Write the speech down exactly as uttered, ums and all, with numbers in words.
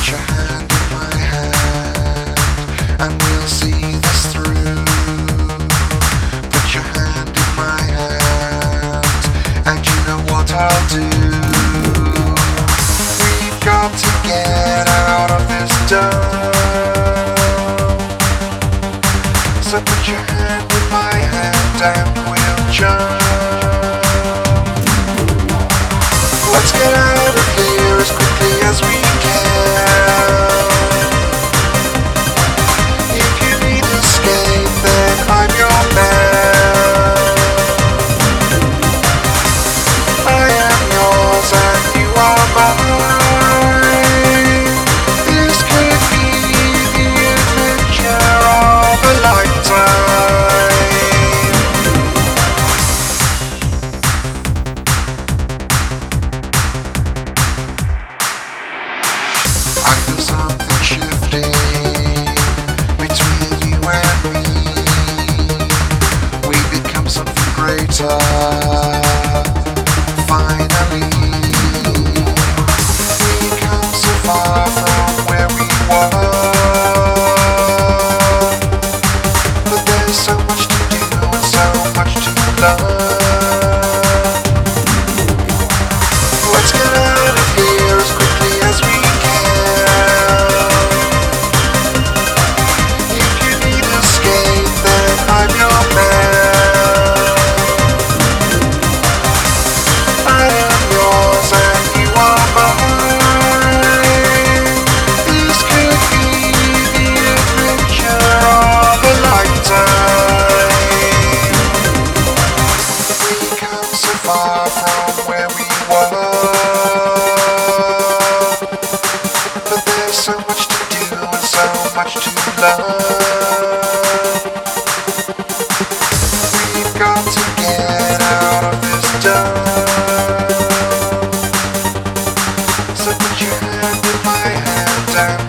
Put your hand in my hand, and we'll see this through. Put your hand in my hand, and you know what I'll do. We've got to get out of this dome. So put your hand in my hand, and we'll jump. Let's get out of here as quickly as we can. If you need escape, then I'm your man. I am yours and you are mine. This could be the adventure of a lifetime. I feel something shifting between you and me. We become something greater, finally. We come so far from where we were, but there's so much to do and so much to learn. Let's get out of here as quickly as we I'm your man. I am yours and you are mine. This could be the adventure of a lifetime. We come so far from where we were, but there's so much to do and so much to learn. Got to get out of this dome. So put your hand in my hand and